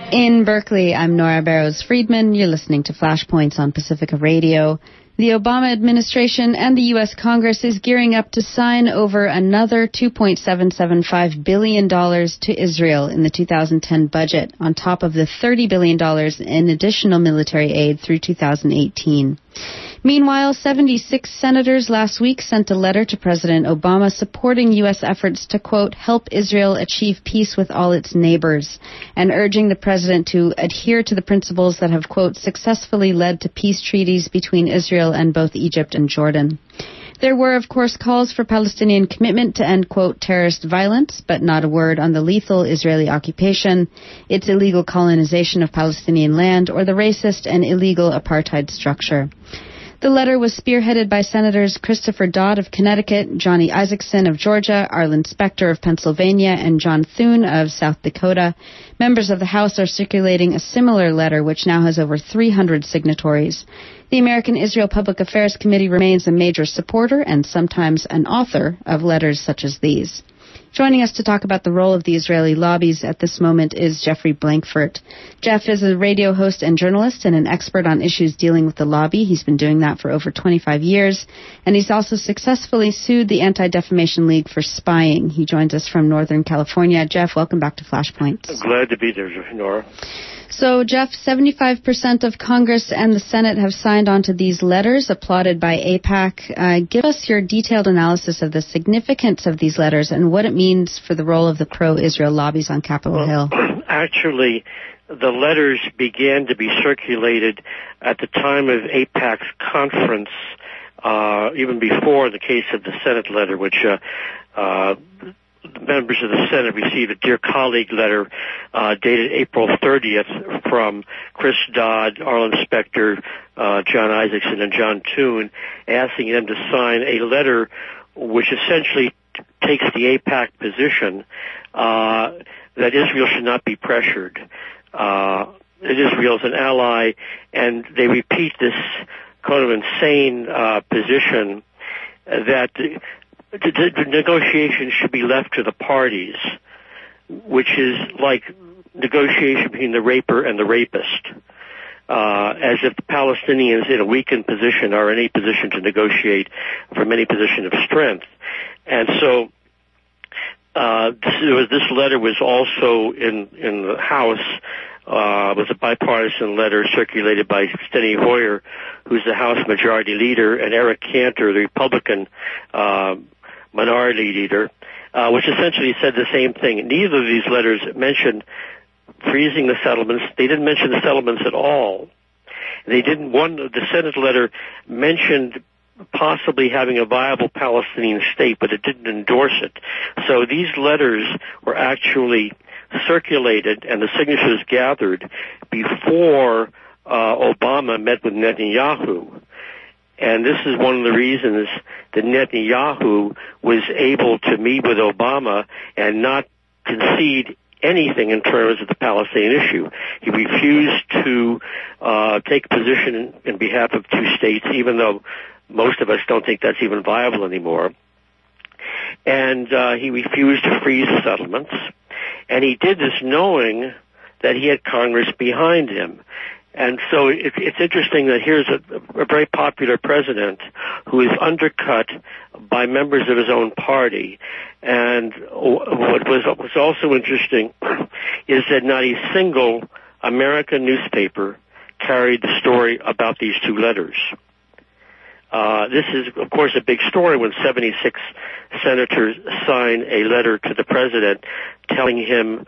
In Berkeley, I'm Nora Barrows-Friedman. You're listening to Flashpoints on Pacifica Radio. The Obama administration and the U.S. Congress is gearing up to sign over another $2.775 billion to Israel in the 2010 budget, on top of the $30 billion in additional military aid through 2018. Meanwhile, 76 senators last week sent a letter to President Obama supporting U.S. efforts to, quote, help Israel achieve peace with all its neighbors, and urging the president to adhere to the principles that have, quote, successfully led to peace treaties between Israel and both Egypt and Jordan. There were, of course, calls for Palestinian commitment to end, quote, terrorist violence, but not a word on the lethal Israeli occupation, its illegal colonization of Palestinian land, or the racist and illegal apartheid structure. The letter was spearheaded by Senators Christopher Dodd of Connecticut, Johnny Isakson of Georgia, Arlen Specter of Pennsylvania, and John Thune of South Dakota. Members of the House are circulating a similar letter, which now has over 300 signatories. The American Israel Public Affairs Committee remains a major supporter and sometimes an author of letters such as these. Joining us to talk about the role of the Israeli lobbies at this moment is Jeffrey Blankfurt. Jeff is a radio host and journalist and an expert on issues dealing with the lobby. He's been doing that for over 25 years, and he's also successfully sued the Anti-Defamation League for spying. He joins us from Northern California. Jeff, welcome back to Flashpoints. I'm glad to be there, Nora. So, Jeff, 75% of Congress and the Senate have signed on to these letters, applauded by AIPAC. Give us your detailed analysis of the significance of these letters and what it means for the role of the pro-Israel lobbies on Capitol Hill. Actually, the letters began to be circulated at the time of AIPAC's conference, even before the case of the Senate letter, which the members of the Senate received a Dear Colleague letter dated April 30th from Chris Dodd, Arlen Specter, John Isakson, and John Thune, asking them to sign a letter which essentially takes the AIPAC position that Israel should not be pressured. That Israel is an ally, and they repeat this kind of insane position that the negotiations should be left to the parties, which is like negotiation between the raper and the rapist, as if the Palestinians in a weakened position are in a position to negotiate from any position of strength. And so this letter was also in the House, was a bipartisan letter circulated by Steny Hoyer, who's the House Majority Leader, and Eric Cantor, the Republican Minority Leader, which essentially said the same thing. Neither of these letters mentioned freezing the settlements. They didn't mention the settlements at all. They didn't. The Senate letter mentioned possibly having a viable Palestinian state, but it didn't endorse it. So these letters were actually circulated and the signatures gathered before Obama met with Netanyahu. And this is one of the reasons that Netanyahu was able to meet with Obama and not concede anything in terms of the Palestinian issue. He refused to take a position in behalf of two states, even though most of us don't think that's even viable anymore. And he refused to freeze settlements. And he did this knowing that he had Congress behind him. And so it's interesting that here's a very popular president who is undercut by members of his own party. And what was also interesting is that not a single American newspaper carried the story about these two letters. This is, of course, a big story when 76 senators sign a letter to the president telling him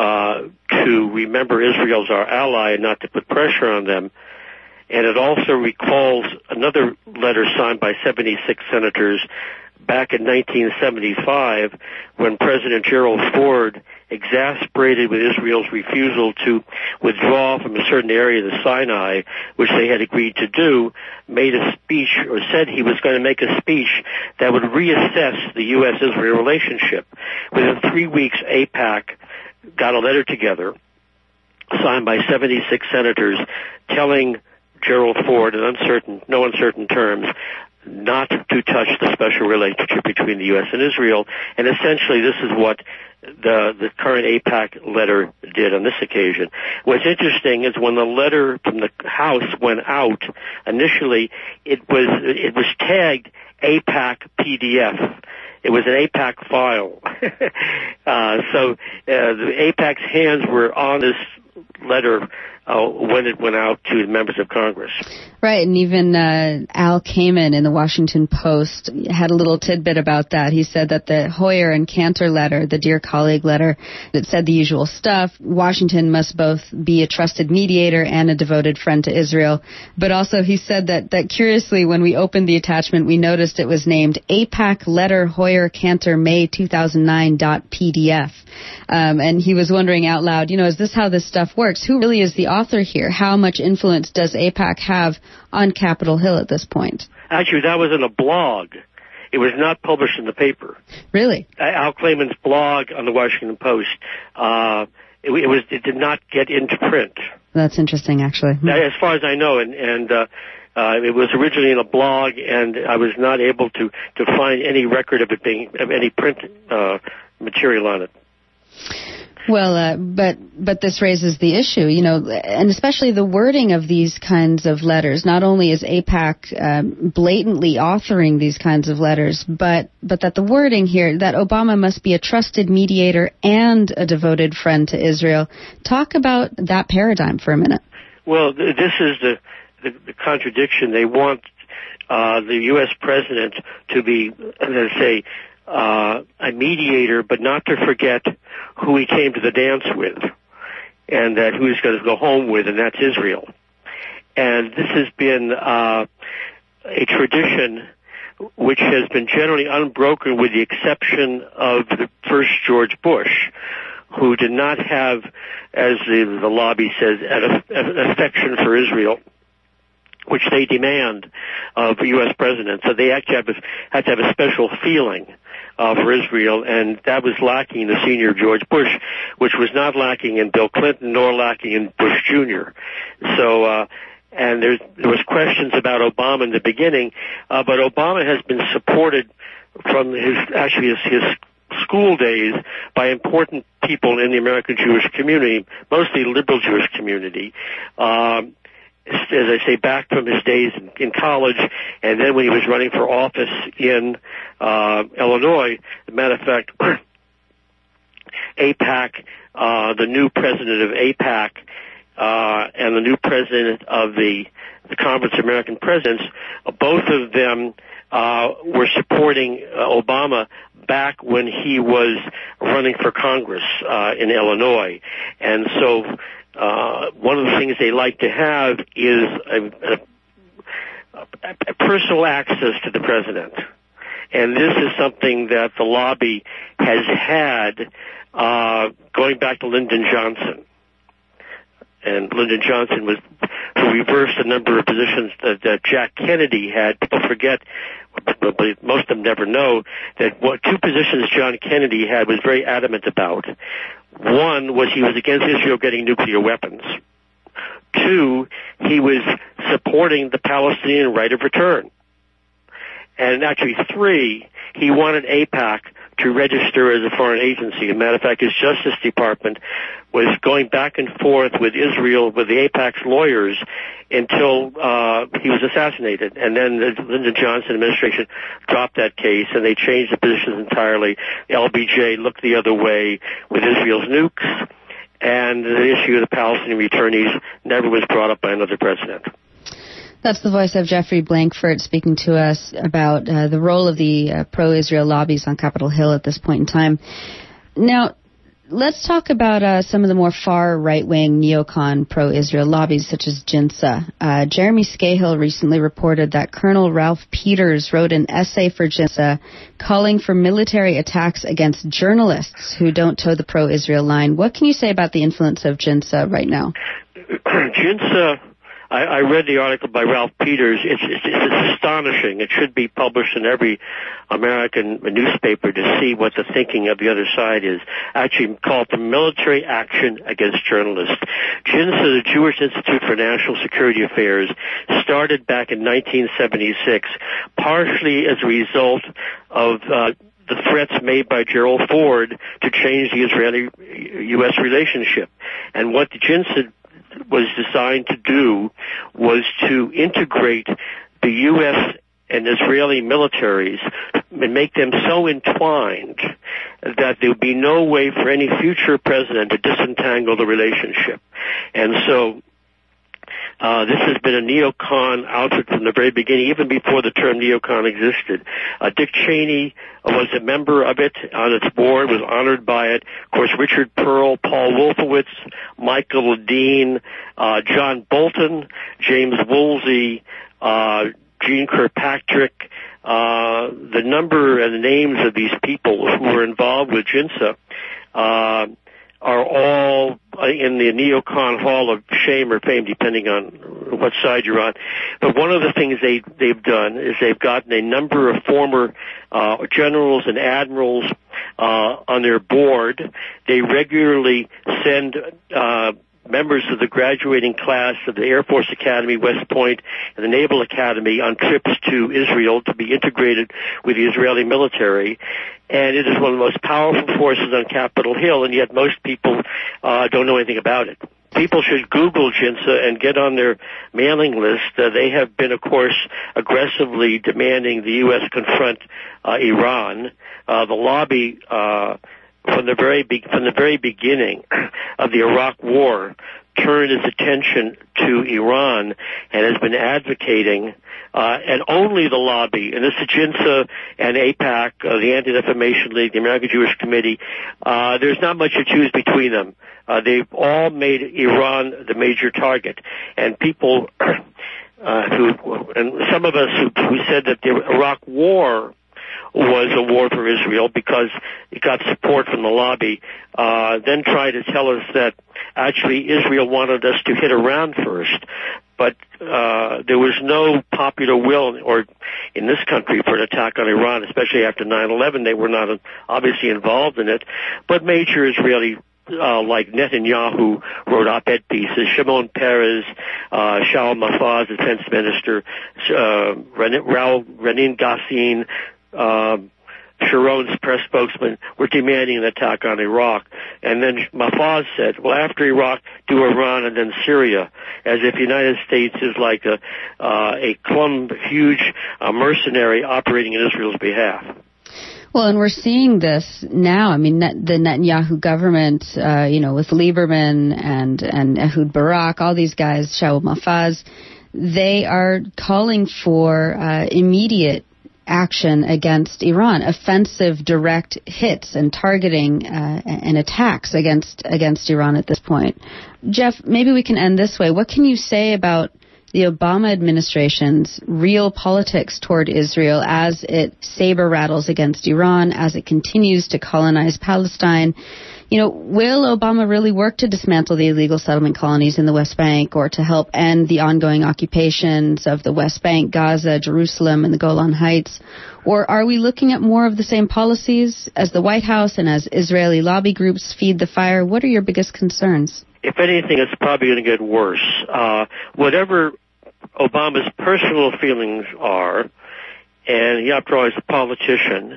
to remember Israel's our ally and not to put pressure on them. And it also recalls another letter signed by 76 senators back in 1975 when President Gerald Ford, exasperated with Israel's refusal to withdraw from a certain area of the Sinai, which they had agreed to do, made a speech, or said he was going to make a speech that would reassess the U.S.-Israel relationship. Within 3 weeks, AIPAC got a letter together, signed by 76 senators, telling Gerald Ford in no uncertain terms not to touch the special relationship between the U.S. and Israel. And essentially this is what the current AIPAC letter did on this occasion. What's interesting is when the letter from the House went out, initially it was tagged AIPAC PDF. It was an AIPAC file. So the AIPAC's hands were on this letter when it went out to the members of Congress. Right, and even Al Kamen in the Washington Post had a little tidbit about that. He said that the Hoyer and Cantor letter, the Dear Colleague letter, that said the usual stuff. Washington must both be a trusted mediator and a devoted friend to Israel. But also he said that curiously, when we opened the attachment, we noticed it was named AIPAC Letter Hoyer Cantor May 2009.pdf. And he was wondering out loud, is this how this stuff works? Who really is the author here? How much influence does AIPAC have on Capitol Hill at this point? Actually, that was in a blog. It was not published in the paper. Really? Al Klayman's blog on the Washington Post. It did not get into print. That's interesting, actually. As far as I know, and it was originally in a blog, and I was not able to find any record of it being of any print material on it. Well, but this raises the issue, and especially the wording of these kinds of letters. Not only is AIPAC blatantly authoring these kinds of letters, but that the wording here, that Obama must be a trusted mediator and a devoted friend to Israel. Talk about that paradigm for a minute. Well, this is the contradiction. They want the U.S. president to be, let's say, a mediator, but not to forget who he came to the dance with, and that who he's going to go home with, and that's Israel. And this has been a tradition which has been generally unbroken, with the exception of the first George Bush, who did not have, as the lobby says, an affection for Israel, which they demand of the U.S. president. So they actually had to have a special feeling for Israel, and that was lacking in the senior George Bush, which was not lacking in Bill Clinton nor lacking in Bush Jr. So, and there was questions about Obama in the beginning, but Obama has been supported from his school days by important people in the American Jewish community, mostly liberal Jewish community. As I say, back from his days in college, and then when he was running for office in Illinois. As a matter of fact, AIPAC, the new president of AIPAC, and the new president of the Conference of American Presidents, both of them were supporting Obama back when he was running for Congress in Illinois. And so one of the things they like to have is a personal access to the president. And this is something that the lobby has had going back to Lyndon Johnson. And Lyndon Johnson was who reversed a number of positions that Jack Kennedy had. People forget, but most of them never know, that two positions John Kennedy had was very adamant about. One was he was against Israel getting nuclear weapons. Two, he was supporting the Palestinian right of return. And actually, three, he wanted AIPAC to register as a foreign agency. As a matter of fact, his Justice Department was going back and forth with Israel, with the AIPAC's lawyers, until he was assassinated. And then the Lyndon Johnson administration dropped that case, and they changed the positions entirely. The LBJ looked the other way with Israel's nukes, and the issue of the Palestinian returnees never was brought up by another president. That's the voice of Jeffrey Blankford speaking to us about the role of the pro-Israel lobbies on Capitol Hill at this point in time. Now, let's talk about some of the more far right-wing neocon pro-Israel lobbies, such as JINSA. Jeremy Scahill recently reported that Colonel Ralph Peters wrote an essay for JINSA calling for military attacks against journalists who don't toe the pro-Israel line. What can you say about the influence of JINSA right now? JINSA, I read the article by Ralph Peters. It's astonishing. It should be published in every American newspaper to see what the thinking of the other side is. Actually called the Military Action Against Journalists. JINSA, the Jewish Institute for National Security Affairs, started back in 1976, partially as a result of the the threats made by Gerald Ford to change the Israeli-U.S. relationship. And what the JINSA was designed to do was to integrate the U.S. and Israeli militaries and make them so entwined that there would be no way for any future president to disentangle the relationship. And so this has been a neocon outfit from the very beginning, even before the term neocon existed. Dick Cheney was a member of it on its board, was honored by it. Of course, Richard Pearl, Paul Wolfowitz, Michael Dean, John Bolton, James Woolsey, Gene Kirkpatrick, the number and the names of these people who were involved with JINSA are all in the neocon hall of shame or fame, depending on what side you're on. But one of the things they've done is they've gotten a number of former generals and admirals on their board. They regularly send members of the graduating class of the Air Force Academy, West Point, and the Naval Academy on trips to Israel to be integrated with the Israeli military. And it is one of the most powerful forces on Capitol Hill, and yet most people don't know anything about it. People should Google JINSA and get on their mailing list. They have been, of course, aggressively demanding the U.S. confront Iran. The lobby from the very beginning of the Iraq War turned its attention to Iran and has been advocating, and only the lobby, and this is JINSA and AIPAC, the Anti-Defamation League, the American Jewish Committee, there's not much to choose between them. They've all made Iran the major target, and people and some of us who said that the Iraq War was a war for Israel because it got support from the lobby, then tried to tell us that actually Israel wanted us to hit Iran first. But there was no popular will or in this country for an attack on Iran, especially after 9/11. They were not obviously involved in it. But major Israeli like Netanyahu wrote op-ed pieces, Shimon Peres, Shaul Mofaz, the defense minister, Ranin Ghassan, Sharon's press spokesman, were demanding an attack on Iraq. And then Mofaz said, well, after Iraq, do Iran and then Syria, as if the United States is like a huge mercenary operating in Israel's behalf. Well, and we're seeing this now. I mean, the Netanyahu government, with Lieberman and Ehud Barak, all these guys, Shaul Mofaz, they are calling for immediate action against Iran, offensive direct hits and targeting and attacks against Iran at this point. Jeff, maybe we can end this way. What can you say about the Obama administration's real politics toward Israel as it saber rattles against Iran, as it continues to colonize Palestine? Will Obama really work to dismantle the illegal settlement colonies in the West Bank or to help end the ongoing occupations of the West Bank, Gaza, Jerusalem, and the Golan Heights? Or are we looking at more of the same policies as the White House and as Israeli lobby groups feed the fire? What are your biggest concerns? If anything, it's probably going to get worse. Whatever Obama's personal feelings are, and he, after all, is a politician,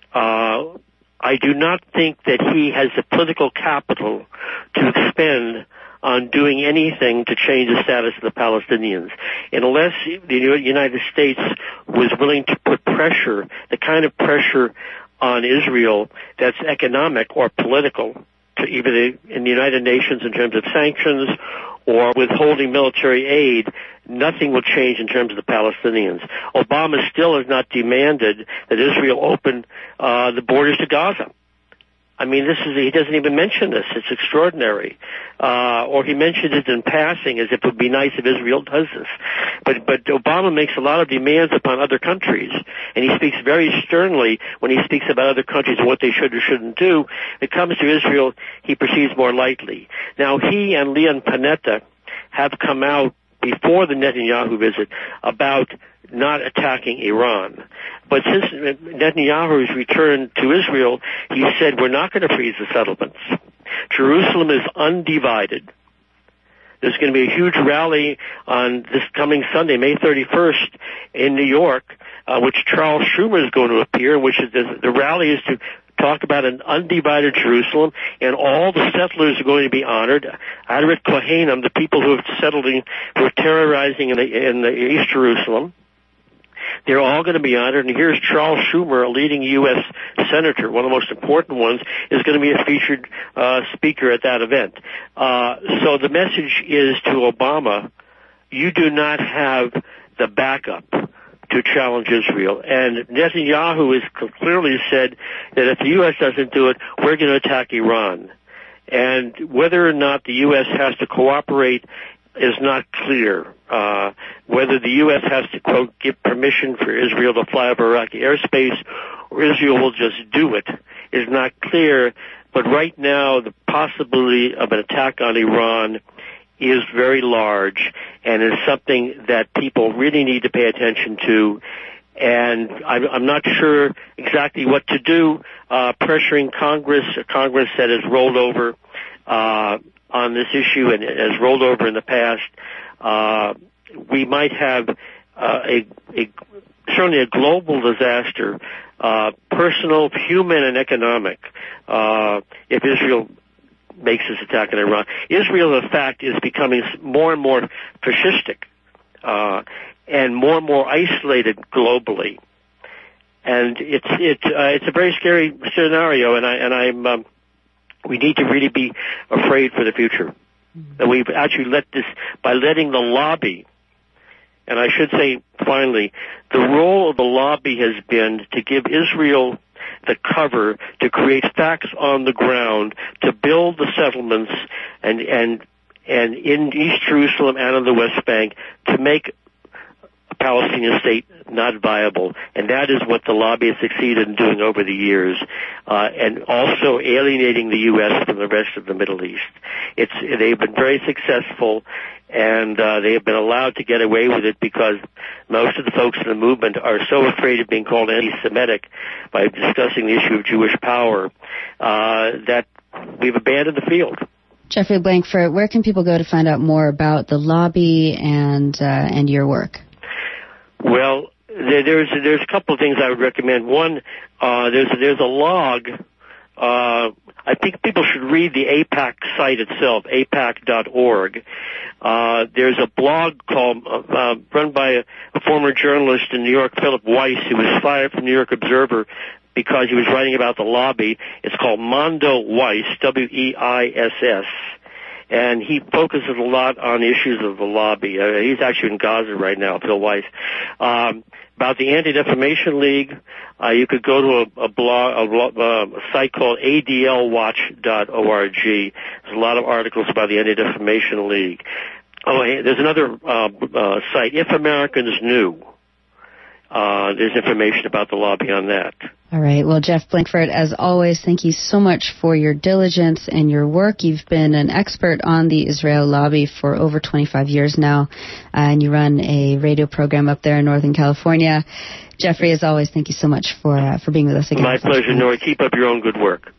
I do not think that he has the political capital to expend on doing anything to change the status of the Palestinians. And unless the United States was willing to put pressure, the kind of pressure on Israel that's economic or political, to either in the United Nations in terms of sanctions or withholding military aid, nothing will change in terms of the Palestinians. Obama still has not demanded that Israel open the borders to Gaza. I mean, he doesn't even mention this. It's extraordinary. Or he mentioned it in passing as if it would be nice if Israel does this. But Obama makes a lot of demands upon other countries, and he speaks very sternly when he speaks about other countries and what they should or shouldn't do. When it comes to Israel, he proceeds more lightly. Now, he and Leon Panetta have come out before the Netanyahu visit about not attacking Iran. But since Netanyahu's return to Israel, he said, we're not going to freeze the settlements. Jerusalem is undivided. There's going to be a huge rally on this coming Sunday, May 31st, in New York, which Charles Schumer is going to appear, in which the rally is to talk about an undivided Jerusalem, and all the settlers are going to be honored. Adret Kohanim, the people who have settled who are terrorizing in the East Jerusalem, they're all going to be honored. And here's Charles Schumer, a leading U.S. senator, one of the most important ones, is going to be a featured speaker at that event. So the message is to Obama, you do not have the backup to challenge Israel. And Netanyahu has clearly said that if the U.S. doesn't do it, we're going to attack Iran. And whether or not the U.S. has to cooperate is not clear. Whether the U.S. has to, quote, give permission for Israel to fly over Iraqi airspace or Israel will just do it is not clear. But right now, the possibility of an attack on Iran is very large and is something that people really need to pay attention to. And I'm not sure exactly what to do. Pressuring Congress that has rolled over on this issue and has rolled over in the past. We might have certainly a global disaster, personal, human, and economic, if Israel makes this attack on Iran. Israel, in fact, is becoming more and more fascistic and more isolated globally, and it's a very scary scenario. And we need to really be afraid for the future. That we've actually by letting the lobby. And I should say, finally, the role of the lobby has been to give Israel the cover to create facts on the ground, to build the settlements and in East Jerusalem and on the West Bank to make a Palestinian state not viable. And that is what the lobby has succeeded in doing over the years, and also alienating the U.S. from the rest of the Middle East. They've been very successful, and they have been allowed to get away with it because most of the folks in the movement are so afraid of being called anti-Semitic by discussing the issue of Jewish power that we've abandoned the field. Jeffrey Blankenford, where can people go to find out more about the lobby and your work? Well, there's a couple of things I would recommend. One, there's a log. I think people should read the AIPAC site itself, AIPAC.org. There's a blog run by a former journalist in New York, Philip Weiss, who was fired from New York Observer because he was writing about the lobby. It's called Mondo Weiss, Weiss. And he focuses a lot on issues of the lobby. He's actually in Gaza right now, Phil Weiss. About the Anti-Defamation League, you could go to a site called adlwatch.org. There's a lot of articles about the Anti-Defamation League. Oh, there's another site, If Americans Knew. There's information about the lobby on that. All right. Well, Jeff Blankenford, as always, thank you so much for your diligence and your work. You've been an expert on the Israel lobby for over 25 years now, and you run a radio program up there in Northern California. Jeffrey, as always, thank you so much for being with us again. My pleasure, Nora. Keep up your own good work.